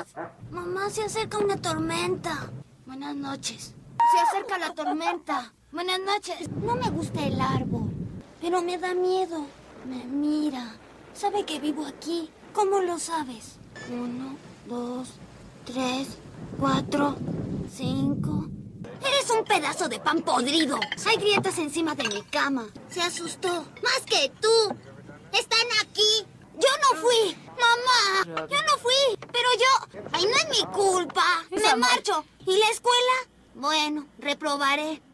Mamá, se acerca una tormenta. Buenas noches. Se acerca la tormenta. Buenas noches. No me gusta el árbol, pero me da miedo. Me mira. Sabe que vivo aquí. ¿Cómo lo sabes? 1, 2, 3, 4, 5... Eres un pedazo de pan podrido. Hay grietas encima de mi cama. Se asustó. Más que tú. Están aquí. Yo no fui. Mamá, yo no fui. Pero yo... Ay, no es mi culpa. Me marcho. ¿Y la escuela? Bueno, reprobaré.